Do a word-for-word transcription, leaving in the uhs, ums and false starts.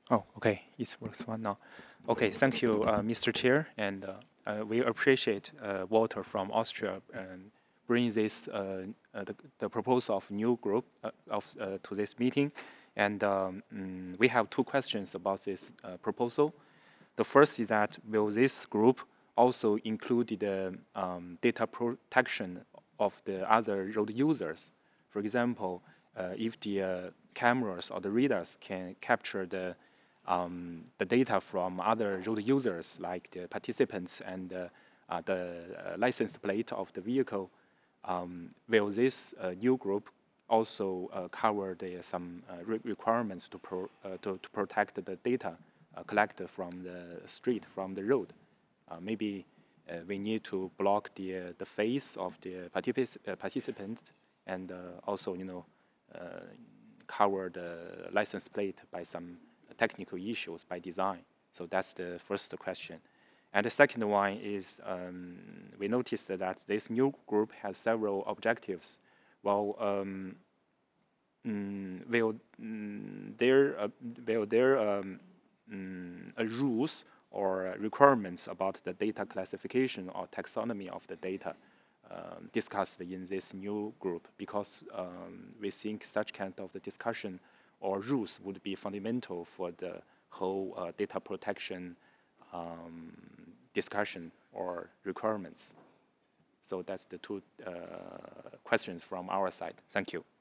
Oh, okay. It works well now. Okay, thank you, uh, mister Chair, and uh, uh, we appreciate uh, Walter from Austria and bringing this uh, uh, the, the proposal of new group uh, of uh, to this meeting. And um, mm, we have two questions about this uh, proposal. The first is that will this group also include the um, data protection of the other road users? For example, uh, if the uh, cameras or the radars can capture the um, the data from other road users, like the participants and uh, uh, the uh, license plate of the vehicle, um, will this uh, new group also uh, cover the, some uh, re requirements to, pro, uh, to, to protect the data uh, collected from the street, from the road? Uh, maybe uh, we need to block the, uh, the face of the particip uh, participant and uh, also, you know, uh, cover the license plate by some technical issues by design. So that's the first question. And the second one is um, we noticed that this new group has several objectives. Well, um, mm, will mm, there uh, will there um, mm, uh, rules or requirements about the data classification or taxonomy of the data um, discussed in this new group? Because um, we think such kind of the discussion or rules would be fundamental for the whole uh, data protection um, discussion or requirements. So that's the two uh, questions from our side. Thank you.